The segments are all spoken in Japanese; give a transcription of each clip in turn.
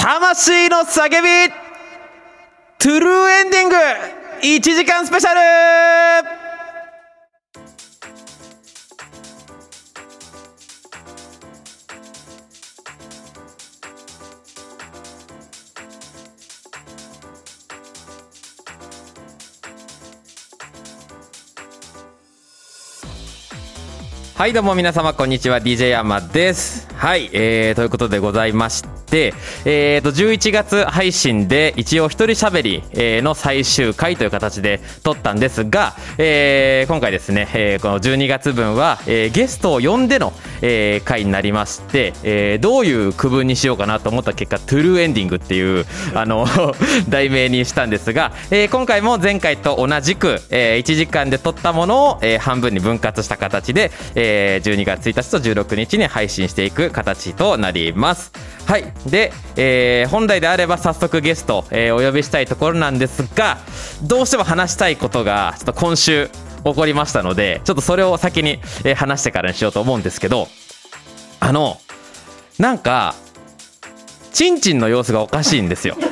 魂の叫びトゥルーエンディング1時間スペシャル。はい、どうも皆様こんにちは、 DJ ヤンマです。はい、ということでございまして、11月配信で一応一人喋りの最終回という形で撮ったんですが、今回ですね、この12月分は、ゲストを呼んでの、回になりまして、どういう区分にしようかなと思った結果、トゥルーエンディングっていう題名にしたんですが、今回も前回と同じく、1時間で撮ったものを、半分に分割した形で、12月1日と16日に配信していく形となります。はい。で、本来であれば早速ゲスト、お呼びしたいところなんですが、どうしても話したいことがちょっと今週起こりましたので、ちょっとそれを先に、話してからにしようと思うんですけど、なんかチンチンの様子がおかしいんですよ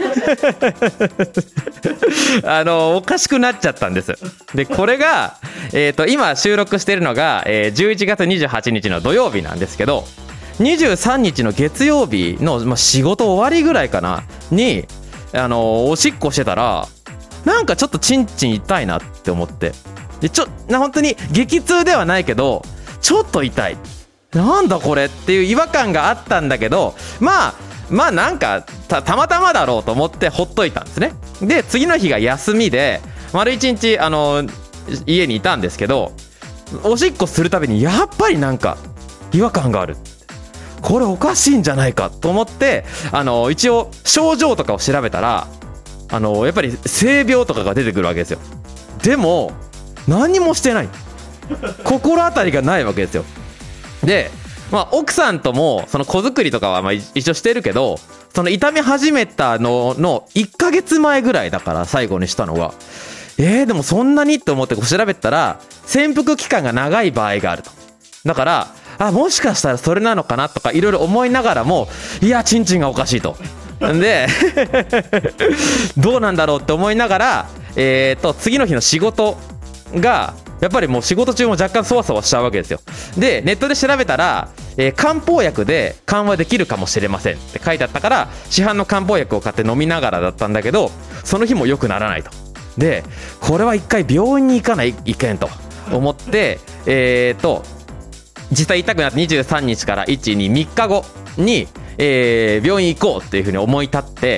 おかしくなっちゃったんです。でこれが、今収録しているのが、11月28日の土曜日なんですけど、23日の月曜日の、仕事終わりぐらいかなにおしっこしてたら、なんかちょっとチンチン痛いなって思って、で本当に激痛ではないけどちょっと痛い、なんだこれっていう違和感があったんだけど、まあなんかたまたまだろうと思ってほっといたんですね。で次の日が休みで丸一日家にいたんですけど、おしっこするたびにやっぱりなんか違和感がある、これおかしいんじゃないかと思って、一応症状とかを調べたらやっぱり性病とかが出てくるわけですよ。でも何もしてない、心当たりがないわけですよ。で奥さんともその子作りとかは一緒してるけど、その痛み始めたの1ヶ月前ぐらいだから、最後にしたのがでもそんなにって思って調べたら、潜伏期間が長い場合があると。だからもしかしたらそれなのかなとかいろいろ思いながらも、いやチンチンがおかしいとでどうなんだろうって思いながら、次の日の仕事がやっぱりもう仕事中も若干そわそわしちゃうわけですよ。でネットで調べたら、漢方薬で緩和できるかもしれませんって書いてあったから、市販の漢方薬を買って飲みながらだったんだけど、その日も良くならないと。でこれは一回病院に行かないいけんと思って実際痛くなって23日から1、2、3日後に、病院行こうっていうふうに思い立って、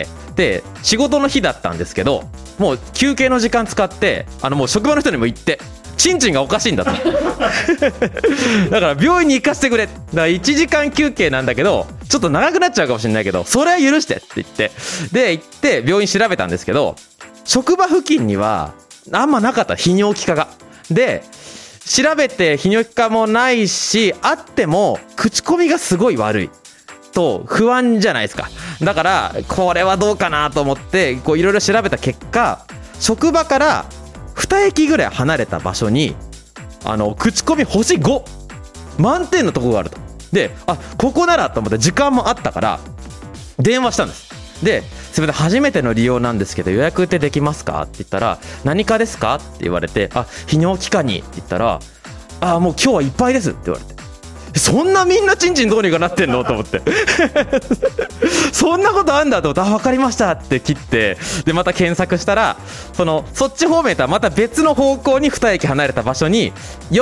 で仕事の日だったんですけど、もう休憩の時間使ってもう職場の人にも言って、チンチンがおかしいんだとだから病院に行かせてくれ、だから1時間休憩なんだけどちょっと長くなっちゃうかもしれないけどそれは許してって言って、で行って病院調べたんですけど、職場付近にはあんまなかった、泌尿器科が。で調べて泌尿器科もないし、あっても口コミがすごい悪いと不安じゃないですか。だからこれはどうかなと思っていろいろ調べた結果、職場から2駅ぐらい離れた場所に口コミ星5満点のとこがあると。でここならと思って時間もあったから電話したんです。ですみません、初めての利用なんですけど予約ってできますかって言ったら、何科ですかって言われて、泌尿器科にって言ったら、もう今日はいっぱいですって言われて、そんなみんなチンチンどうにかなってんのと思ってそんなことあんだと思って、分かりましたって切って、でまた検索したらそっち方面とはまた別の方向に2駅離れた場所に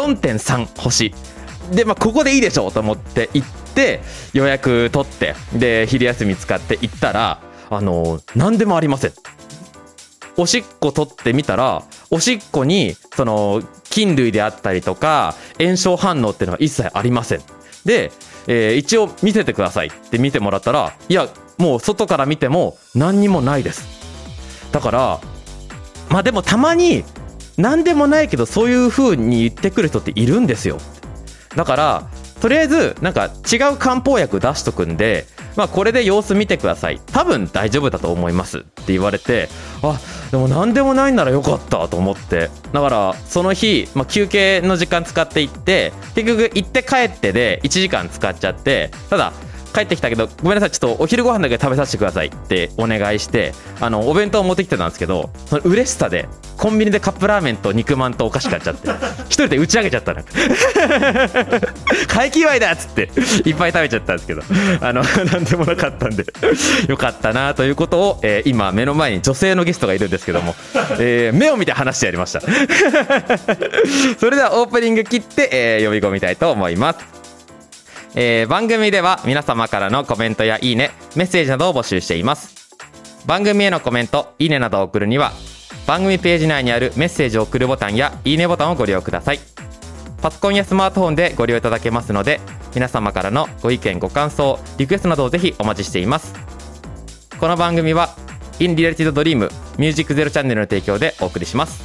4.3 星で、ここでいいでしょうと思って行って予約取って、で昼休み使って行ったら何でもありません。おしっこ取ってみたら、おしっこに菌類であったりとか炎症反応っていうのは一切ありません。で、一応見せてくださいって見てもらったら、いやもう外から見ても何にもないです。だからでもたまに何でもないけどそういう風に言ってくる人っているんですよ。だからとりあえずなんか違う漢方薬出しとくんで、これで様子見てください、多分大丈夫だと思いますって言われて、でも何でもないならよかったと思って、だからその日、休憩の時間使って行って、結局行って帰ってで1時間使っちゃって、ただ帰ってきたけどごめんなさいちょっとお昼ご飯だけ食べさせてくださいってお願いしてお弁当を持ってきてたんですけど、その嬉しさでコンビニでカップラーメンと肉まんとお菓子買っちゃって一人で打ち上げちゃったの会期祝いだっつっていっぱい食べちゃったんですけどなんでもなかったんでよかったなということを、今目の前に女性のゲストがいるんですけども、目を見て話してやりましたそれではオープニング切って、呼び込みたいと思います。番組では皆様からのコメントやいいねメッセージなどを募集しています。番組へのコメントいいねなどを送るには番組ページ内にあるメッセージを送るボタンやいいねボタンをご利用ください。パソコンやスマートフォンでご利用いただけますので皆様からのご意見ご感想リクエストなどをぜひお待ちしています。この番組は In Reality Dream Music Zero チャンネルの提供でお送りします。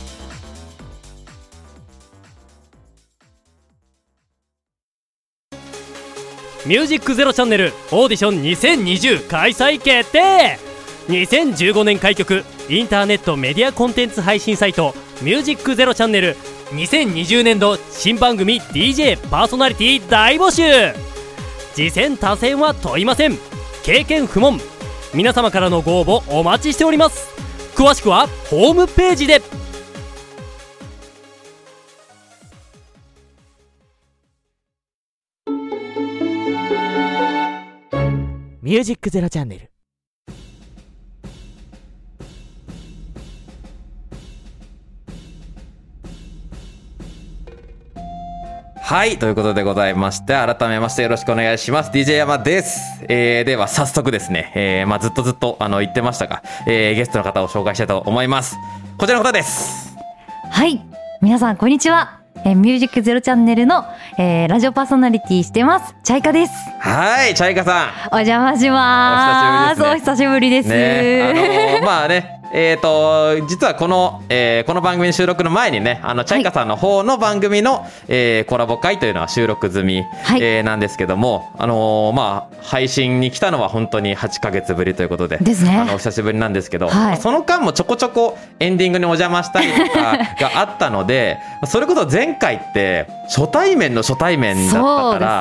ミュージックゼロチャンネルオーディション2020開催決定。2015年開局インターネットメディアコンテンツ配信サイトミュージックゼロチャンネル2020年度新番組 DJ パーソナリティ大募集。次戦他戦は問いません。経験不問。皆様からのご応募お待ちしております。詳しくはホームページで。 ミュージックゼロチャンネル。 はいということでございまして改めましてよろしくお願いします。 DJ 山です。では早速ですね、ずっと言ってましたが、ゲストの方を紹介したいと思います。こちらの方です。 はい、皆さんこんにちは。ミュージックゼロチャンネルの、ラジオパーソナリティしてますチャイカです。 はい、チャイカさんお邪魔します。お久しぶりですね。 まあね実はこの番組の収録の前にねチャイカさんの方の番組の、コラボ会というのは収録済み、はいなんですけども配信に来たのは本当に8ヶ月ぶりということでですね。 お久しぶりなんですけど、 はいその間もちょこちょこエンディングにお邪魔したりとかがあったのでそれこそ前回って初対面だったから、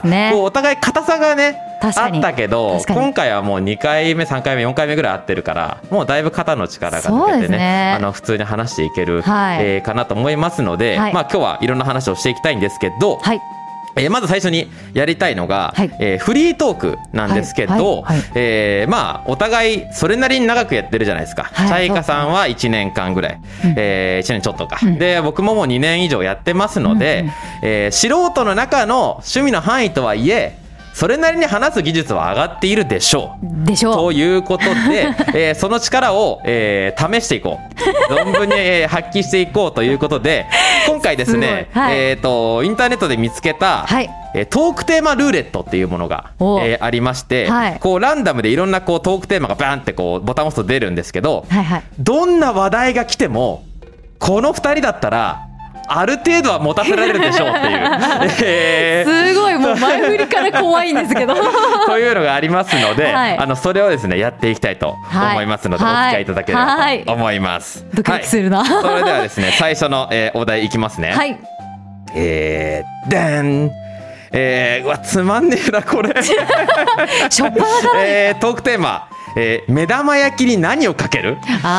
ね、 こうお互い硬さがねあったけど今回はもう2回目3回目4回目ぐらい会ってるからもうだいぶ肩の力が抜けてね普通に話していける、はいかなと思いますので、はい今日はいろんな話をしていきたいんですけど、はいまず最初にやりたいのが、はいフリートークなんですけど、お互いそれなりに長くやってるじゃないですか、はい、チャイカさんは1年間ぐらい、1年ちょっとか、で僕ももう2年以上やってますので、素人の中の趣味の範囲とはいえそれなりに話す技術は上がっているでしょうということで、その力を、試していこう存分に、発揮していこうということで今回ですねはいインターネットで見つけた、はいトークテーマルーレットっていうものが、ありまして、はい、こうランダムでいろんなこうトークテーマがバーンってこうボタンを押すと出るんですけど、はいはい、どんな話題が来てもこの2人だったらある程度は持たせられるでしょうっていう、 すごいもう前振りから怖いんですけどというのがありますので、はい、それをですねやっていきたいと思いますので、はい、お付き合いいただければと思います、 ドキドキするな、 はい、それではですね最初の、お題いきますね。はいでんうわつまんねえなこれしょっぱなからですか。 トークテーマ目玉焼きに何をかける？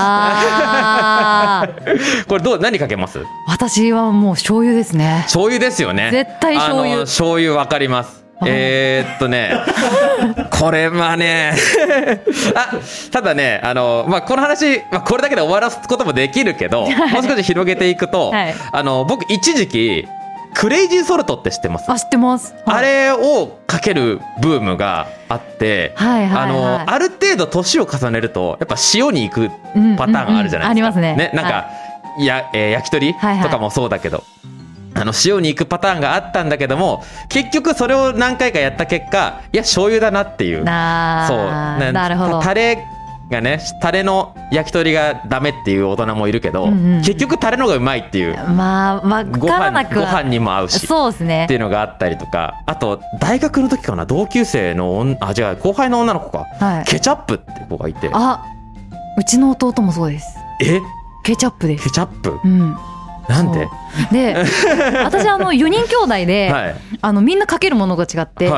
これ何かけます？ 私はもう醤油ですね。 醤油ですよね。 絶対醤油。 醤油わかります。これはねただねこの話、これだけで終わらすこともできるけど、もう少し広げていくと、はい、僕一時期クレイジーソルトって知ってます？ 知ってます、 はい、あれをかけるブームがあって、はいはいはい、ある程度年を重ねるとやっぱ塩に行くパターンがあるじゃないですか、 ありますね。 なんか、焼き鳥とかもそうだけど、塩に行くパターンがあったんだけども結局それを何回かやった結果いや醤油だなっていう、 なるほど。 タレの焼き鳥がダメっていう大人もいるけど、結局タレのがうまいっていう、ご飯にも合うしそうですねっていうのがあったりとか、あと大学の時かな同級生の後輩の女の子か、はい、ケチャップって子がいて、 うちの弟もそうです。ケチャップです。 ケチャップ、なんで私4人兄弟で、はい、みんなかけるものが違って、はい、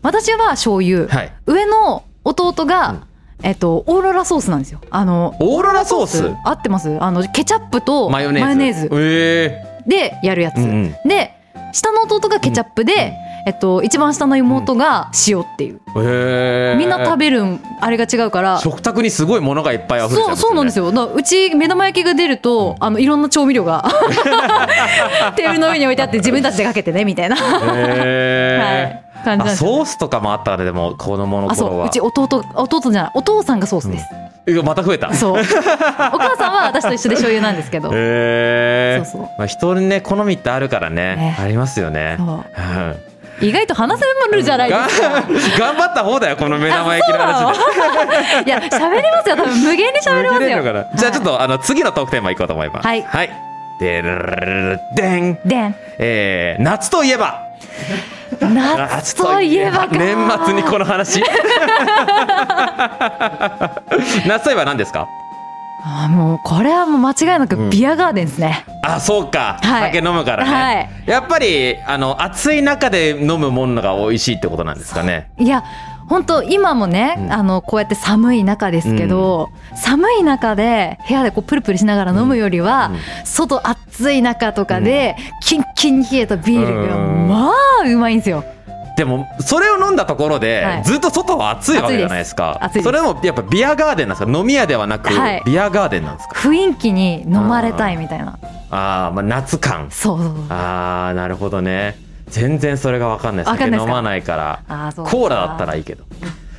私は醤油、 はい。 上の弟が、オーロラソースなんですよ。 オーロラソース合ってます？ケチャップとマヨネーズでやるやつ、で下の弟がケチャップで、一番下の妹が塩っていう、みんな食べるあれが違うから食卓にすごいものがいっぱい溢れちゃうんですよね。 そうなんですよ。だからうち目玉焼きが出るといろんな調味料がテーブルの上に置いてあって自分たちでかけてねみたいな、はい感じなんですよね。 ソースとかもあったらでも子供の頃は。 うち弟じゃない、お父さんがソースです。 また増えた。 そうお母さんは私と一緒で醤油なんですけど、そうまあ、人にね好みってあるからね、ありますよね。 意外と話せるじゃないですか。 頑張った方だよこの目玉焼きの話で。いや喋りますよ、多分無限に喋れますよ。 じゃあちょっと次のトークテーマいこうと思います。はい、はい、でん夏といえば夏といえばか。 年末にこの話夏といえば何ですか？ もうこれはもう間違いなくビアガーデンですね。 そうか、酒飲むからね、やっぱり暑い中で飲むものが美味しいってことなんですかね。 いや本当今もね、こうやって寒い中ですけど、寒い中で部屋でこうプルプルしながら飲むよりは、外暑い中とかでキンキンに冷えたビールがまあうまいんですよ。 でもそれを飲んだところで、ずっと外は暑いわけじゃないですか。それもやっぱビアガーデンなんですか？飲み屋ではなく、ビアガーデンなんですか？ 雰囲気に飲まれたいみたいな。 まあ夏感。 そうなるほどね。全然それが分かんない。酒飲まないからコーラだったらいいけど。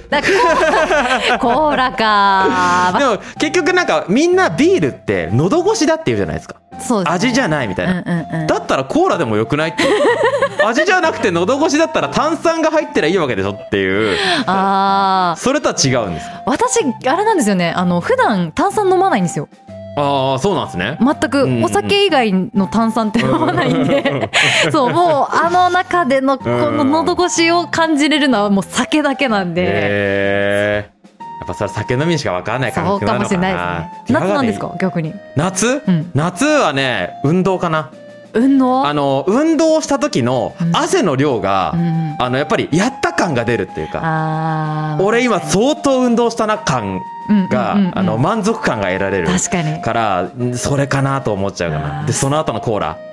コーラか。 でも結局なんかみんなビールって喉越しだって言うじゃないですか。 そうですね、 味じゃないみたいな、だったらコーラでもよくないって味じゃなくて喉越しだったら炭酸が入ってりゃいいわけでしょっていう。それとは違うんですか？ 私あれなんですよね、普段炭酸飲まないんですよ。 そうなんですね。 全くお酒以外の炭酸って飲まないんでそうもう中でのこの喉越しを感じれるのはもう酒だけなんで、 やっぱそれ酒飲みにしか分からない感覚なのかな。 そうかもしれないですね。夏なんですか逆に？ 夏、夏はね運動かな。 運動した時の汗の量が、やっぱりやった感が出るっていうか、俺今相当運動したな感が、満足感が得られるからそれかなと思っちゃうかな。でその後のコーラ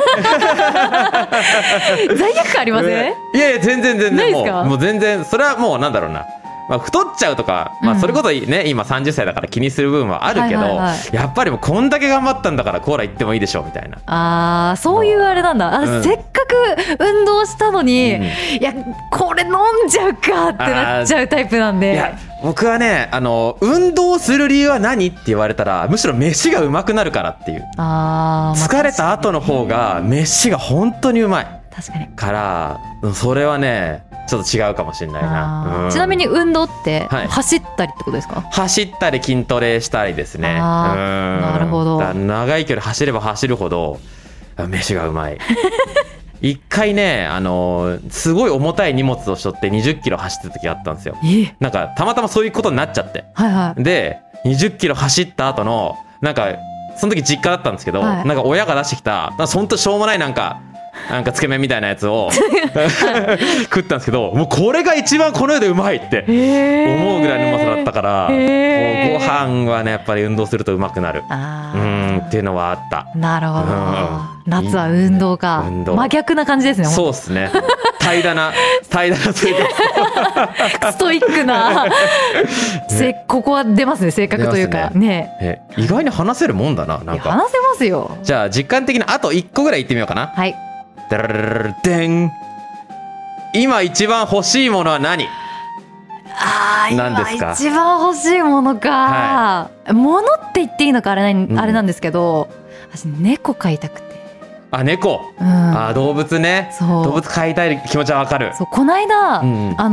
罪悪感ありません？ いや全然もう全然それはもうなんだろうな、太っちゃうとか、それこそね今30歳だから気にする部分はあるけど、やっぱりもうこんだけ頑張ったんだからコーラ行ってもいいでしょみたいな。 そういうあれなんだ。せっかく運動したのに、いやこれ飲んじゃうかってなっちゃうタイプなんで。 いや僕はね運動する理由は何って言われたらむしろ飯がうまくなるからっていう。疲れた後の方が飯が本当にうまい。 確かに。 からそれはねちょっと違うかもしれないな。 ちなみに運動って走ったりってことですか？ 走ったり筋トレしたりですね。 なるほど。 長い距離走れば走るほど飯がうまい一回ねすごい重たい荷物を背負って20キロ走った時あったんですよ。なんかたまたまそういうことになっちゃって、で20キロ走った後のなんかその時実家だったんですけど、なんか親が出してきたほんとしょうもないなんかつけ麺みたいなやつを食ったんですけど、もうこれが一番この世でうまいって思うぐらいのうまさだったから、もうご飯はねやっぱり運動するとうまくなるっていうのはあった。 なるほど、夏は運動か。真逆な感じですね。 そうですね。平らな生活ストイックなここは出ますね、性格というかね。 意外に話せるもんだな。なんか話せますよ。 じゃあ実感的なあと1個ぐらい言ってみようかな。 はい。 でん、今一番欲しいものは何？何ですか？ 今一番欲しいものか、物って言っていいのかあれなんですけど、私猫飼いたくて。 猫、動物ね。動物飼いたい気持ちはわかる。 この間、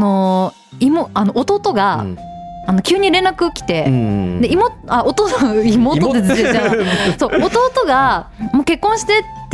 弟が、急に連絡来て、で妹ってじゃそう弟がもう結婚してって、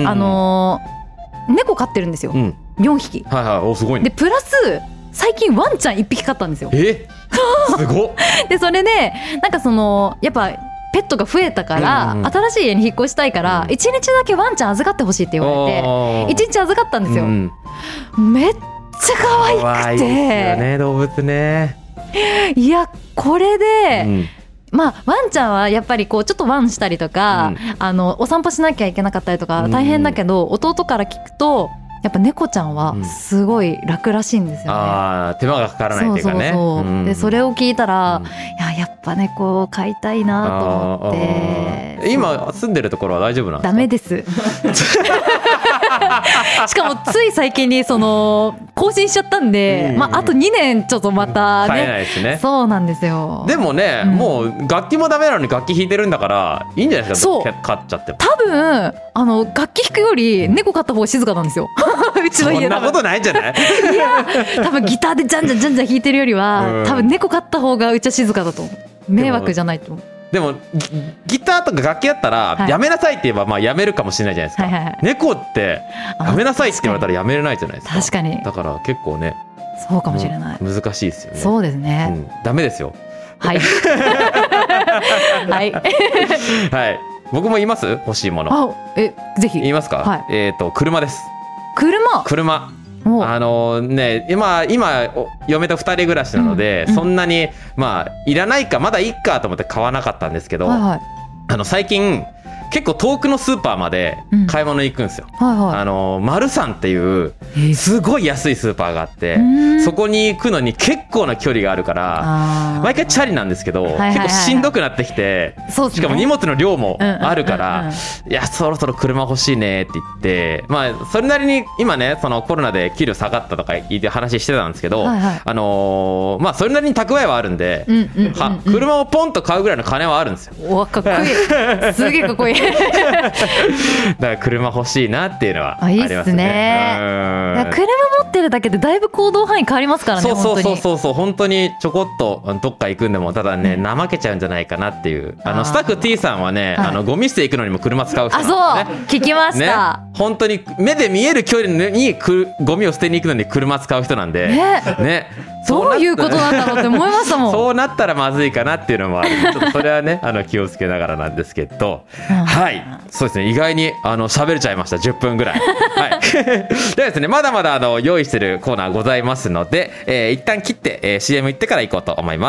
猫飼ってるんですよ、4匹。 すごいね。 でプラス最近ワンちゃん1匹飼ったんですよ。 すごっでそれでなんかやっぱペットが増えたから、新しい家に引っ越したいから、1日だけワンちゃん預かってほしいって言われて1日預かったんですよ。めっちちゃ可愛くて、 可愛いですよね動物ね。 いやこれで、 うんまあ、ワンちゃんはやっぱりこうちょっとワンしたりとか、お散歩しなきゃいけなかったりとか大変だけど、弟から聞くとやっぱ猫ちゃんはすごい楽らしいんですよね。 あ手間がかからないっていうかね。 そうでそれを聞いたら、やっぱ猫を飼いたいなと思って。 今住んでるところは大丈夫なんですか？ ダメですしかもつい最近に更新しちゃったんで、あと2年ちょっとまた飼えないですね。 そうなんですよ。 でもね、もう楽器もダメなのに楽器弾いてるんだからいいんじゃないですか。そう飼っちゃっても多分楽器弾くより猫飼った方が静かなんですようちの家。 そんなことないんじゃない？ いや多分ギターでじゃんじゃんじゃんじゃん弾いてるよりは、多分猫飼った方がうちは静かだと思う。迷惑じゃないと思う。 でもギターとか楽器だったら、やめなさいって言えばまあやめるかもしれないじゃないですか、猫ってやめなさいって言われたらやめれないじゃないですか。 確かに。 だから結構ねそうかもしれない、 難しいですよね。 そうですね、 ダメですよ。 はいはい、 はい、僕も言います。欲しいものぜひ言いますか、車です。車今嫁と2人暮らしなので、そんなにまあいらないかまだいいかと思って買わなかったんですけど、最近結構遠くのスーパーまで買い物行くんですよ。マルサンっていうすごい安いスーパーがあって、そこに行くのに結構な距離があるから毎回チャリなんですけど、結構しんどくなってきて、しかも荷物の量もあるから、いやそろそろ車欲しいねって言って、まあそれなりに今ねコロナで給料下がったとか言って話してたんですけど、まあそれなりに蓄えはあるんで、車をポンと買うぐらいの金はあるんですよ。 おかっこいいすげえかっこいいだから車欲しいなっていうのはありますね。 いいっすね。車持ってるだけでだいぶ行動範囲変わりますからね。 そう本当にちょこっとどっか行くんでもただね怠けちゃうんじゃないかなっていう。スタッフ T さんはね、ゴミ捨て行くのにも車使う人なんですね。 そう聞きました、 本当に目で見える距離にゴミを捨てに行くのに車使う人なんでね。 どういうことなんだろうって思いましたもんそうなったらまずいかなっていうのもある。ちょっとそれはね気をつけながらなんですけど、はいそうですね、意外に喋れちゃいました。10分ぐらいはいではですね、まだまだ用意してるコーナーございますので、一旦切って、CM 行ってから行こうと思います。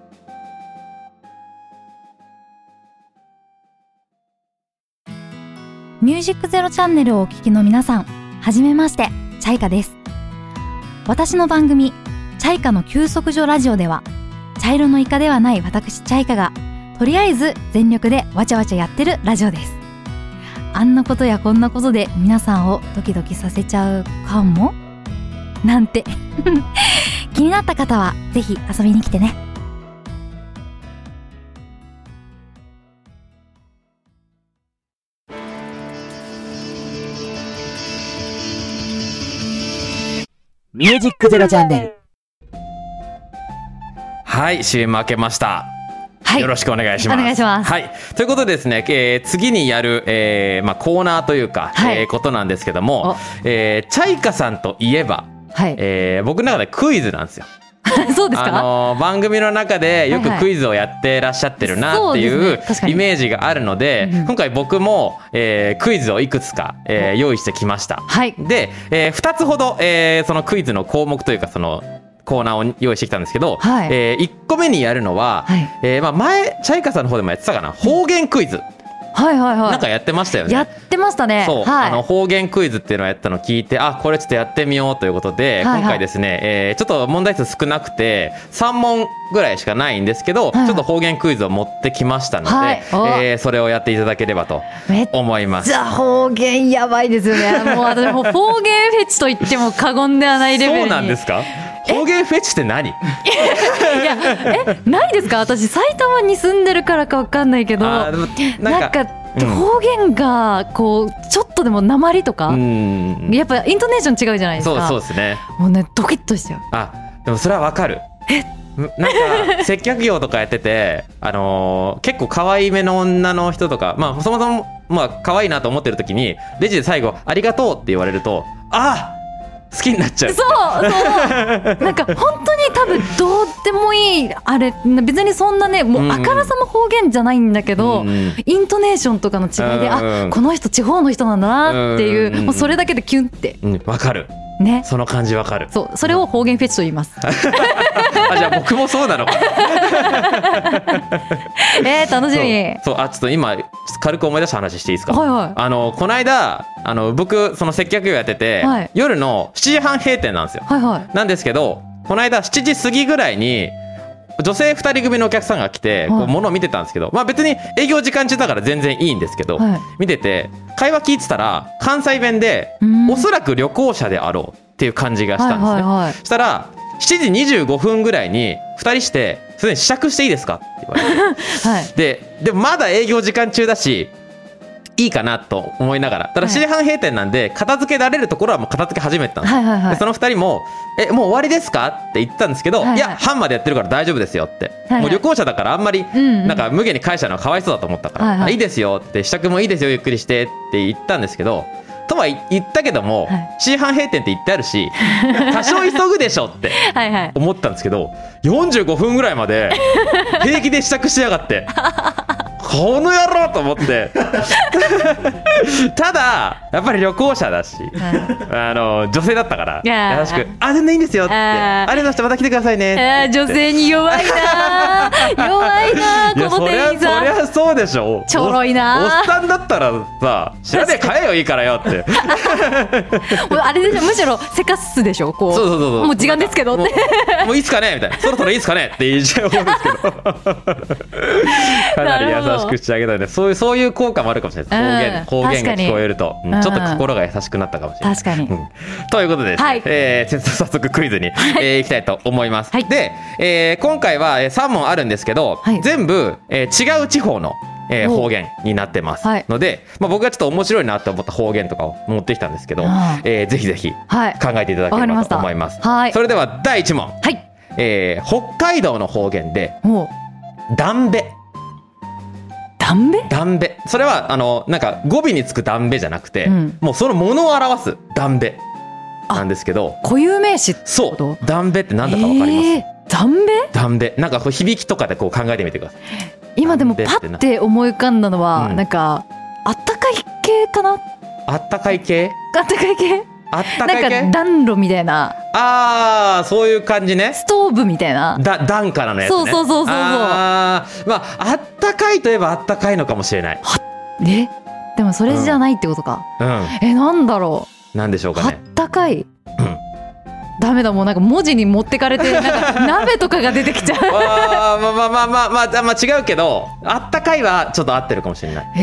ミュージックゼロチャンネルをお聞きの皆さん、はじめまして、チャイカです。私の番組チャイカの休息所ラジオでは、茶色のイカではない私チャイカがとりあえず全力でわちゃわちゃやってるラジオです。あんなことやこんなことで皆さんをドキドキさせちゃうかもなんて気になった方はぜひ遊びに来てね。 ミュージックゼロチャンネル。 はい、CM 開けました。よろしくお願いします。 お願いします。 はい、ということでですね、次にやる、コーナーというか、ことなんですけども、チャイカさんといえば、僕の中でクイズなんですよ。 そうですか。 番組の中でよくクイズをやってらっしゃってるなっていうイメージがあるので、今回僕も、クイズをいくつか、用意してきました。で、2つほど、そのクイズの項目というかそのコーナーを用意してきたんですけど、1個目にやるのは、前チャイカさんの方でもやってたかな、方言クイズ。なんかやってましたよね。 やってましたね。 そう、方言クイズっていうのをやったのを聞いて、これちょっとやってみようということで、今回ですね、ちょっと問題数少なくて3問ぐらいしかないんですけど、ちょっと方言クイズを持ってきましたので、それをやっていただければと思います。 じゃあ方言やばいですよね。もう私も方言フェチと言っても過言ではないレベルに。 そうなんですか。方言フェチって何？いやないですか。私埼玉に住んでるからか分かんないけど、なんか方言がこうちょっとでも訛りとか、やっぱイントネーション違うじゃないですか。 そうですね。 もうねドキッとしちゃう。 でもそれは分かる。なんか接客業とかやってて、結構可愛いめの女の人とか、そもそも可愛いなと思ってる時にレジで最後ありがとうって言われると、好きになっちゃう。なんか本当に多分どうでもいいあれ、別にそんなね、もうあからさま方言じゃないんだけど、イントネーションとかの違いで、この人地方の人なんだなっていう、もうそれだけでキュンって。 わかる。 ね。 その感じわかる。 そう、それを方言フェチと言います。 あ、じゃあ僕もそうなのか。 楽しみ。 そう、ちょっと今軽く思い出した話していいですか。 はいはい。 この間僕その接客業やってて、 はい、 夜の7時半閉店なんですよ。 はいはい。 なんですけど、この間7時過ぎぐらいに女性2人組のお客さんが来て、こう物を見てたんですけど、まあ別に営業時間中だから全然いいんですけど、 はい、 見てて会話聞いてたら関西弁で、おそらく旅行者であろうっていう感じがしたんですね。はいはいはい、そしたら7時25分ぐらいに2人して「すでに試着していいですか?」って言われて、はい、でもまだ営業時間中だしいいかなと思いながら、ただ7時半閉店なんで片付けられるところはもう片付け始めてたんです、はいはいはい、でその2人も「もう終わりですか?」って言ったんですけど、はいはい、いや半までやってるから大丈夫ですよって、はいはい、もう旅行者だからあんまりなんか無限に返したのはかわいそうだと思ったから、はいはい、いいですよって試着もいいですよゆっくりしてって言ったんですけど、とは言ったけども、はい、7時半閉店って言ってあるし多少急ぐでしょって思ったんですけど、45分ぐらいまで平気で試着しやがってこの野郎と思ってただやっぱり旅行者だし、女性だったから優しく「全然いいんですよ」って「ありがとうございました、また来てくださいね」 女性に弱いな弱いなこの店員さん。 そりゃそうでしょ、 ちょろいな。 おっさんだったらさ「知らねえ買えよいいからよ」ってあれでしょ、むしろせかすでしょ、こう。そうもう時間ですけどってもういいっすかねみたいな、そろそろいいっすかねって言っちゃうんですけどかなり優しくしてあげたので、そういう効果もあるかもしれないです。方言が聞こえると、ちょっと心が優しくなったかもしれない。 確かに、 ということで、はい、早速クイズに、いきたいと思います、はい、で、今回は3問あるんですけど、はい、全部、違う地方の方言になってますので、僕がちょっと面白いなと思った方言とかを持ってきたんですけど、ぜひぜひ考えていただければと思います。それでは第1問、はい、北海道の方言でダンベ。ダンベ、それはなんか語尾につくダンベじゃなくて、もうそのものを表すダンベなんですけど、 固有名詞ってこと？ そう、ダンベって何だか分かります？ ダンベ？ ダンベ、なんか響きとかでこう考えてみてください。 今でもパッて思い浮かんだのは、なんかあったかい系かな。 あったかい系？ あったかい系？ あったかい系？ なんか暖炉みたいな。 そういう感じね。 ストーブみたいな。 暖からのやつね。 そう。 あったかいといえばあったかいのかもしれない。 でもそれじゃないってことか。なんだろう。なんでしょうかね。 あったかい。ダメだ、もうなんか文字に持ってかれてなんか鍋とかが出てきちゃう。 まあ違うけど、あったかいはちょっと合ってるかもしれない。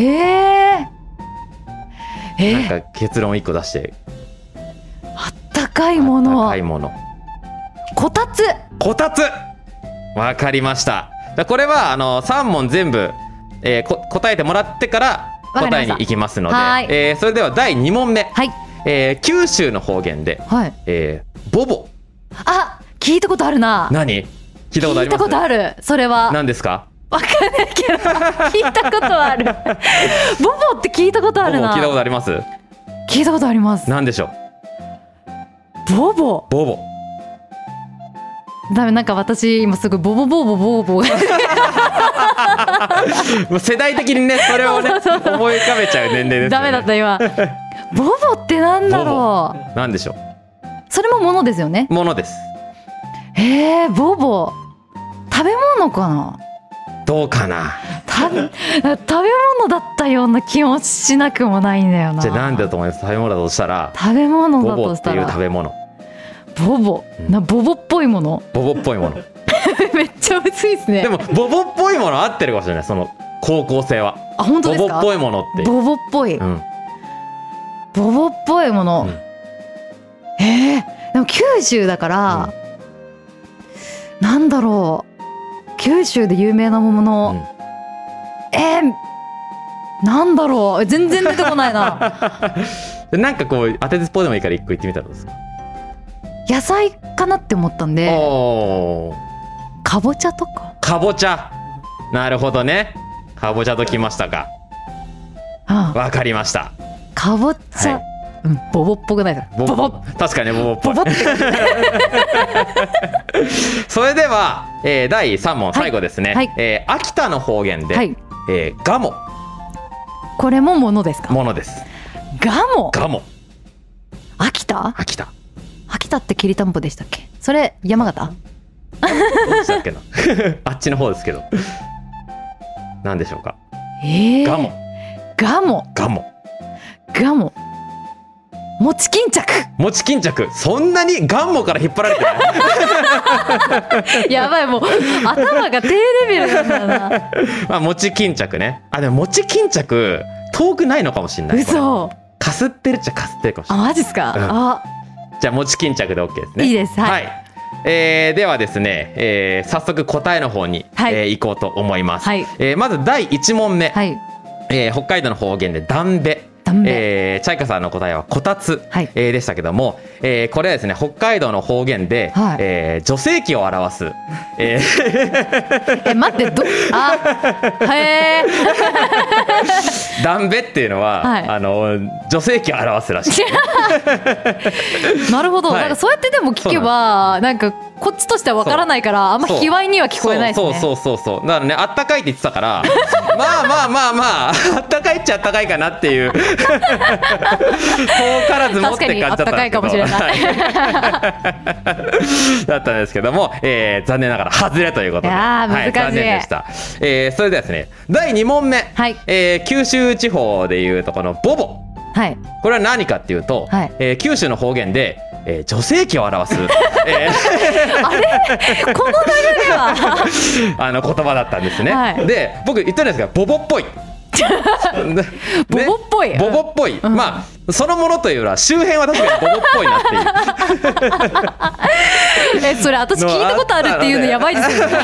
なんか結論1個出して。 あったかいもの。 あったかいもの。 こたつ。 こたつ。わかりました。これは3問全部、答えてもらってから答えに行きますので、それでは第2問目、はい、九州の方言で、はい、ボボ。 聞いたことあるな。 何？聞いたことあります？聞いたことある。 それは何ですか？ わかんないけど聞いたことある。ボボって聞いたことあるな。 聞いたことあります？ 聞いたことあります。 何でしょう？ボボ。 ボボ。 ダメ、なんか私今すぐボボボボボボがもう世代的にねそれをね思い浮かべちゃう年齢ですよね。 ダメだった今。ボボってなんだろう。 なんでしょう。 それもものですよね。 ものです。 ボボ食べ物かな。 どうかな。 食べ物だったような気もしなくもないんだよな。 じゃあ何だと思います？食べ物だとしたら。 食べ物だとしたら。 ボボっていう食べ物。 ボボ、ボボっぽいもの。 ボボっぽいもの。 めっちゃ薄いですね。 でもボボっぽいもの合ってるかもしれない。その高校生は。 本当ですか？ ボボっぽいものって。 ボボっぽい。ボボっぽいもの。でも九州だから、なんだろう。九州で有名なもの。なんだろう。全然出てこないな。 なんかこう当てずっぽうでもいいから一個言ってみたらどうですか？ 野菜かなって思ったんで、かぼちゃとか。 かぼちゃ。なるほどね。かぼちゃときましたか。わかりました。 かぼちゃ、ボボっぽくないですか？ボボ。 確かにボボっぽい。 ボボってそれでは、第3問最後ですね。秋田の方言で、ガモ。 これもものですか？ ものです。 ガモ。 ガモ。 秋田？ 秋田。 秋田ってきりたんぽでしたっけ？それ山形？ どっちだっけなあっちの方ですけど、なんでしょうか。ガモガモガモガモ餅巾着。 餅巾着、そんなにガンモから引っ張られてないやばい、もう頭が低レベルなんだな。 まあ餅巾着ね。あ、でも餅巾着遠くないのかもしれない。 嘘。 かすってるっちゃかすってるかもしれない。 マジっすか、 あ、じゃあ餅巾着で OK ですね。 いいです。はい、 ではですね、早速答えの方に、行こうと思います。まず第1問目、北海道の方言でダンベ。チャイカさんの答えはこたつ、でしたけども、これはですね北海道の方言で、女性器を表す、 待ってダンベっていうのは、女性器を表すらしいなるほど、なんかそうやってでも聞けばなんかこっちとしては分からないからあんま卑猥には聞こえないですね。 そうだからね、あったかいって言ってたからまああったかいっちゃあったかいかなっていう遠からずもって感じだったんですけど、確かにあったかいかもしれないだったんですけども、残念ながら外れということで、 難しい、 残念でした。それではですね第2問目、九州地方でいうとこのボボ、これは何かっていうと、九州の方言で女性器を表す、 あれこの流れは言葉だったんですね。で僕言ったんですがボボっぽいボボっぽい、 ボボっぽい、まあそのものというよりは周辺は確かにボボっぽいなっていうそれ私聞いたことあるっていうのやばいですよね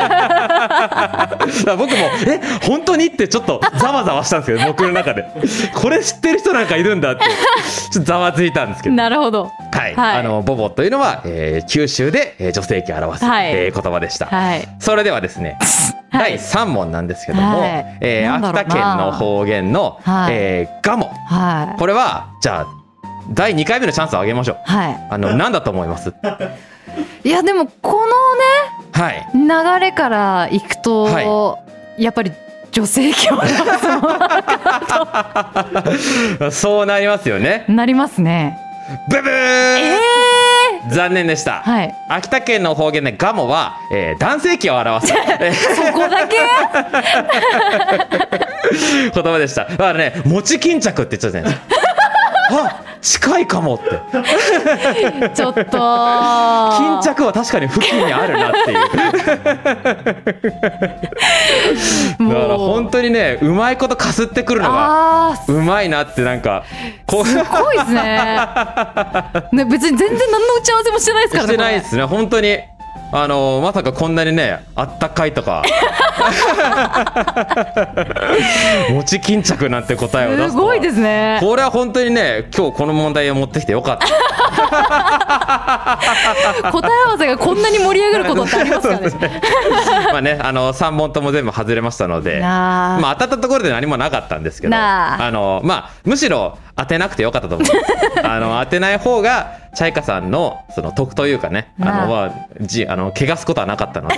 僕も本当にってちょっとざわざわしたんですけど僕の中でこれ知ってる人なんかいるんだってちょっとざわついたんですけど、 なるほど、 ボボというのは、九州で女性器を表す、言葉でした。それではですね第3問なんですけども、秋田県の方言の、ガモ、これはじゃあ第2回目のチャンスをあげましょう。何だと思います？ いやでもこのね、流れからいくと、やっぱり女性器を表すものかとそうなりますよね。 なりますね。 ブブー、残念でした。秋田県の方言でガモは、男性器を表すそこだけ言葉でした。だからね、餅巾着って言っちゃったじゃないですかあ、近いかもってちょっと巾着は確かに付近にあるなっていうだから本当にね、うまいことかすってくるのがうまいなって、なんかこうすごいですね別に全然何の打ち合わせもしてないですからね。 してないですね、本当に。まさかこんなにねあったかいとか餅巾着なんて答えを出すとはすごいですね。 これは本当にね、今日この問題を持ってきてよかった答え合わせがこんなに盛り上がることってありますかねまあね、3問とも全部外れましたので、まあ当たったところで何もなかったんですけど、まあむしろ当てなくてよかったと思います当てない方がチャイカさんのその得というかね、汚すことはなかったので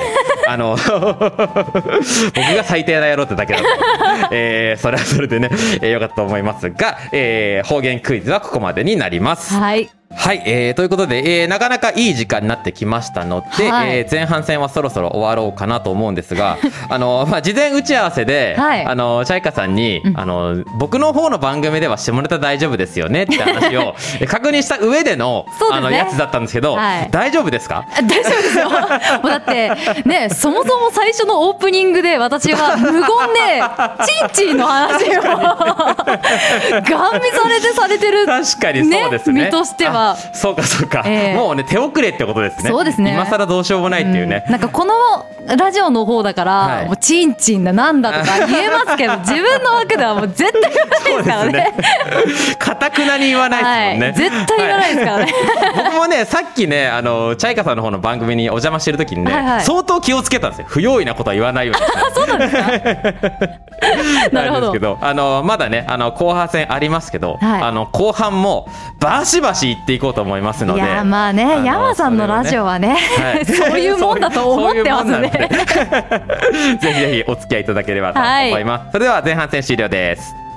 僕が最低な野郎ってだけだったので、それはそれでね、よかったと思いますが、方言クイズはここまでになります。はい、ということで、なかなかいい時間になってきましたので、前半戦はそろそろ終わろうかなと思うんですが事前打ち合わせで、チャイカさんに、僕の方の番組では下ネタ大丈夫ですよねって話を確認した上での、やつだったんですけど、大丈夫ですか？ 大丈夫ですよもうだってね、そもそも最初のオープニングで私は無言でチンチンの話をガン見されてる確かにそうですね、 身としてはそうか、もうね手遅れってことですね。 そうですね、 今更どうしようもないっていうね、 なんかこのラジオの方だから、もうチンチンだなんだとか言えますけど自分の枠ではもう絶対言わないですからね。 かたくなに言わないですもんね、 絶対言わないですからね、 僕もねさっきねチャイカさんの方の番組にお邪魔してる時にね、相当気をつけたんですよ。不用意なことは言わないようにそうなんですかなるほど。 ですけどまだね後半戦ありますけど、後半もバシバシ言っていこうと思いますので。いやまあね、山さんのラジオはね、そういうもんだと思ってますねぜひぜひお付き合いいただければと思います。それでは前半戦終了です。